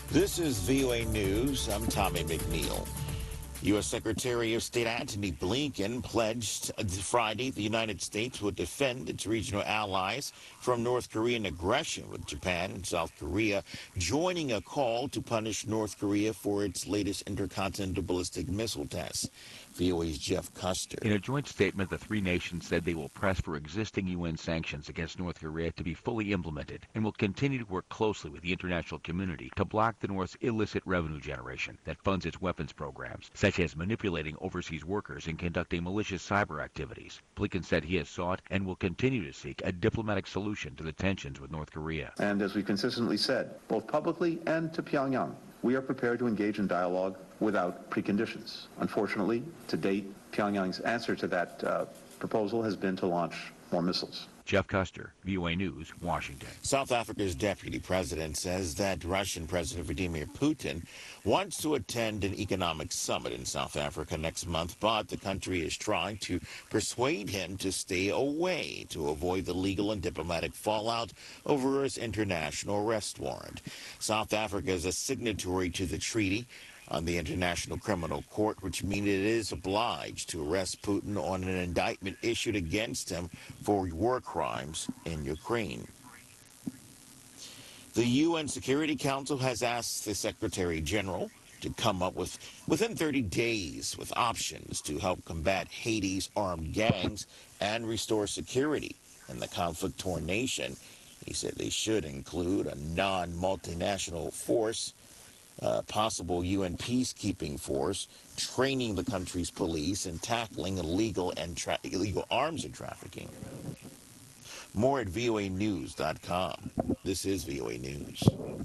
This is VOA News. I'm Tommy McNeil. U.S. Secretary of State Antony Blinken pledged Friday the United States would defend its regional allies from North Korean aggression, with Japan and South Korea joining a call to punish North Korea for its latest intercontinental ballistic missile tests. VOA's Jeff Custer. In a joint statement, the three nations said they will press for existing UN sanctions against North Korea to be fully implemented and will continue to work closely with the international community to block the North's illicit revenue generation that funds its weapons programs, such as manipulating overseas workers and conducting malicious cyber activities. Blinken said he has sought and will continue to seek a diplomatic solution to the tensions with North Korea. And as we consistently said, both publicly and to Pyongyang, we are prepared to engage in dialogue without preconditions. Unfortunately, to date, Pyongyang's answer to that proposal has been to launch more missiles. Jeff Custer, VOA News, Washington. South Africa's deputy president says that Russian President Vladimir Putin wants to attend an economic summit in South Africa next month, but the country is trying to persuade him to stay away to avoid the legal and diplomatic fallout over his international arrest warrant. South Africa is a signatory to the treaty on the International Criminal Court, which means it is obliged to arrest Putin on an indictment issued against him for war crimes in Ukraine. The UN Security Council has asked the Secretary General to come up within 30 days with options to help combat Haiti's armed gangs and restore security in the conflict-torn nation. He said they should include a non-multinational force, possible UN peacekeeping force, training the country's police, and tackling illegal arms and trafficking. More at voanews.com. This is VOA News.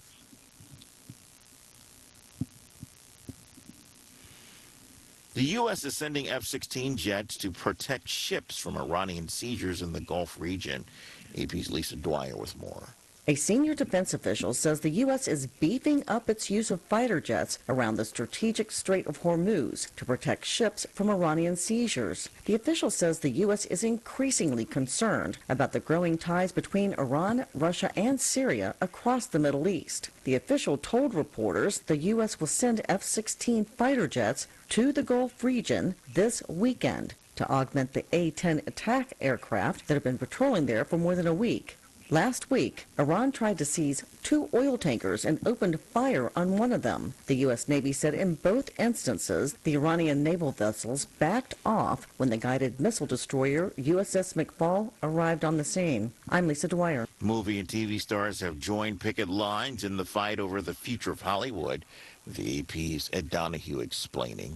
The U.S. is sending F-16 jets to protect ships from Iranian seizures in the Gulf region. AP's Lisa Dwyer with more. A senior defense official says the U.S. is beefing up its use of fighter jets around the strategic Strait of Hormuz to protect ships from Iranian seizures. The official says the U.S. is increasingly concerned about the growing ties between Iran, Russia, and Syria across the Middle East. The official told reporters the U.S. will send F-16 fighter jets to the Gulf region this weekend to augment the A-10 attack aircraft that have been patrolling there for more than a week. Last week, Iran tried to seize 2 oil tankers and opened fire on one of them. The U.S. Navy said in both instances, the Iranian naval vessels backed off when the guided missile destroyer USS McFall arrived on the scene. I'm Lisa Dwyer. Movie and TV stars have joined picket lines in the fight over the future of Hollywood, with the AP's Ed Donahue explaining.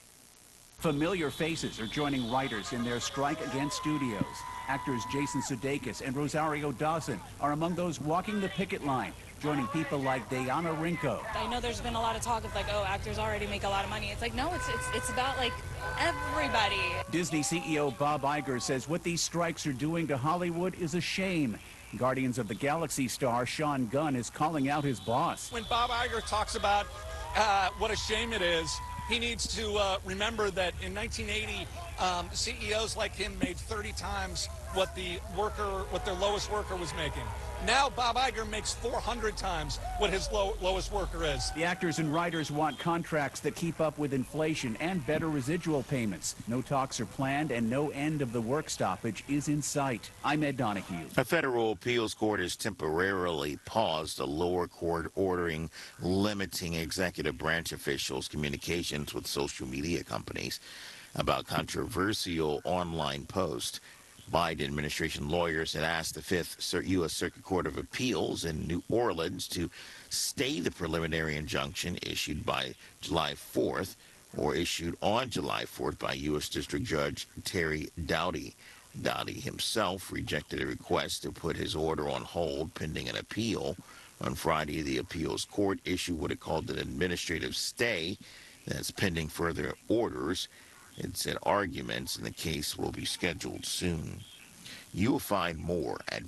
Familiar faces are joining writers in their strike against studios. Actors Jason Sudeikis and Rosario Dawson are among those walking the picket line, joining people like Diana Rinko. I know there's been a lot of talk of like, oh, actors already make a lot of money. It's like, no, it's about like everybody. Disney CEO Bob Iger says what these strikes are doing to Hollywood is a shame. Guardians of the Galaxy star Sean Gunn is calling out his boss. When Bob Iger talks about what a shame it is, he needs to remember that in 1980, CEOs like him made 30 times what their lowest worker was making. Now Bob Iger makes 400 times what his lowest worker is. The actors and writers want contracts that keep up with inflation and better residual payments. No talks are planned and no end of the work stoppage is in sight. I'm Ed Donahue. A federal appeals court has temporarily paused a lower court ordering limiting executive branch officials' communications with social media companies about controversial online posts. Biden administration lawyers had asked the Fifth U.S. Circuit Court of Appeals in New Orleans to stay the preliminary injunction issued by July 4th, or issued on July 4th by U.S. District Judge Terry Doughty. Doughty himself rejected a request to put his order on hold pending an appeal. On Friday, the appeals court issued what it called an administrative stay that's pending further orders. It said arguments in the case will be scheduled soon. You will find more at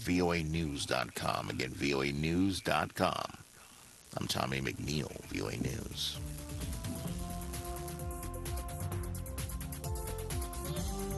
voanews.com. Again, voanews.com. I'm Tommy McNeil, VOA News.